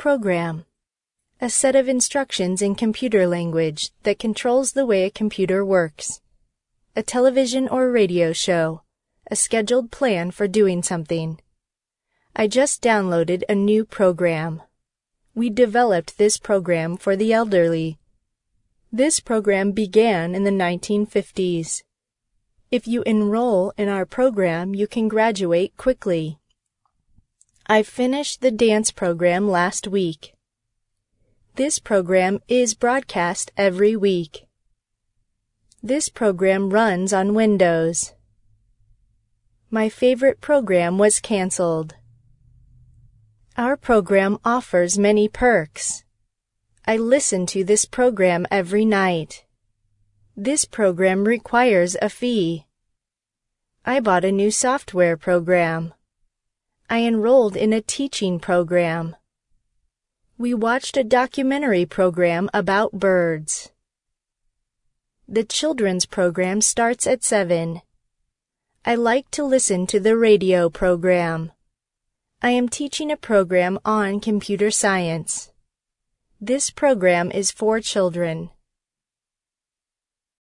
program. A set of instructions in computer language that controls the way a computer works. A television or radio show. A scheduled plan for doing something. I just downloaded a new program. We developed this program for the elderly. This program began in the 1950s. If you enroll in our program, you can graduate quickly. I finished the dance program last week. This program is broadcast every week. This program runs on Windows. My favorite program was canceled. Our program offers many perks. I listen to this program every night. This program requires a fee. I bought a new software program. I enrolled in a teaching program. We watched a documentary program about birds. The children's program starts at 7. I like to listen to the radio program. I am teaching a program on computer science. This program is for children.